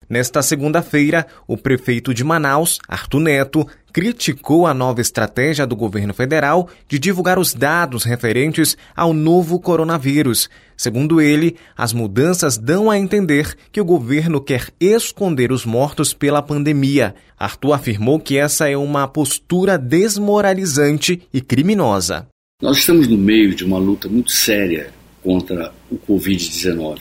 Nesta segunda-feira, o prefeito de Manaus, Arthur Neto, criticou a nova estratégia do governo federal de divulgar os dados referentes ao novo coronavírus. Segundo ele, as mudanças dão a entender que o governo quer esconder os mortos pela pandemia. Arthur afirmou que essa é uma postura desmoralizante e criminosa. Nós estamos no meio de uma luta muito séria contra o Covid-19.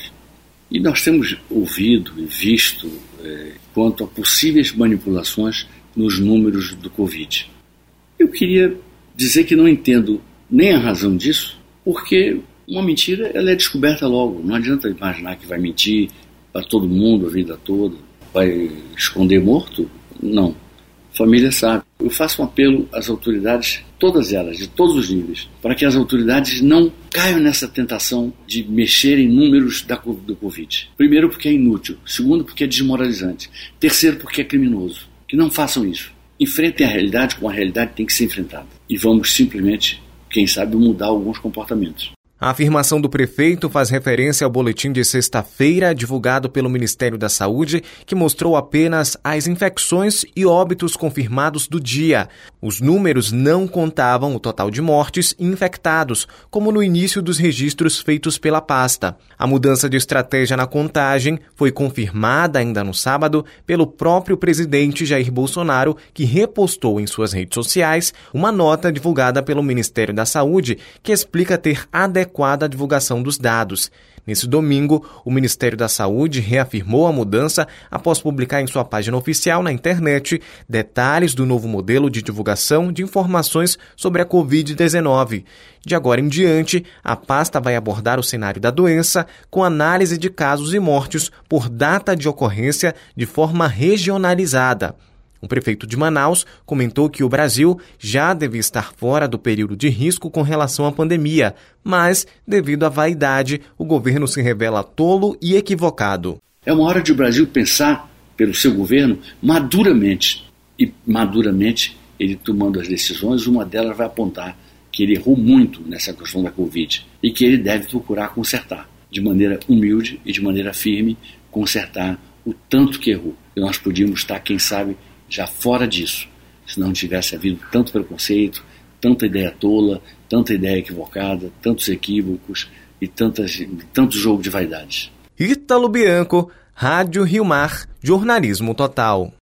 E nós temos ouvido e visto quanto a possíveis manipulações nos números do Covid. Eu queria dizer que não entendo nem a razão disso, porque uma mentira ela é descoberta logo. Não adianta imaginar que vai mentir para todo mundo a vida toda, vai esconder morto. Não. A família sabe. Eu faço um apelo às autoridades, todas elas, de todos os níveis, para que as autoridades não caiam nessa tentação de mexer em números do Covid. Primeiro, porque é inútil. Segundo, porque é desmoralizante. Terceiro, porque é criminoso. Que não façam isso. Enfrentem a realidade como a realidade tem que ser enfrentada. E vamos simplesmente, quem sabe, mudar alguns comportamentos. A afirmação do prefeito faz referência ao boletim de sexta-feira divulgado pelo Ministério da Saúde, que mostrou apenas as infecções e óbitos confirmados do dia. Os números não contavam o total de mortes e infectados, como no início dos registros feitos pela pasta. A mudança de estratégia na contagem foi confirmada ainda no sábado pelo próprio presidente Jair Bolsonaro, que repostou em suas redes sociais uma nota divulgada pelo Ministério da Saúde que explica ter adequada divulgação dos dados. Nesse domingo, o Ministério da Saúde reafirmou a mudança após publicar em sua página oficial na internet detalhes do novo modelo de divulgação de informações sobre a Covid-19. De agora em diante, a pasta vai abordar o cenário da doença com análise de casos e mortes por data de ocorrência de forma regionalizada. O prefeito de Manaus comentou que o Brasil já devia estar fora do período de risco com relação à pandemia, mas, devido à vaidade, o governo se revela tolo e equivocado. É uma hora de o Brasil pensar, pelo seu governo, maduramente. E, maduramente, ele tomando as decisões, uma delas vai apontar que ele errou muito nessa questão da Covid e que ele deve procurar consertar, de maneira humilde e de maneira firme, consertar o tanto que errou. E nós podíamos estar, quem sabe, já fora disso, se não tivesse havido tanto preconceito, tanta ideia tola, tanta ideia equivocada, tantos equívocos e tanto jogo de vaidades. Ítalo Bianco, Rádio Rio Mar, Jornalismo Total.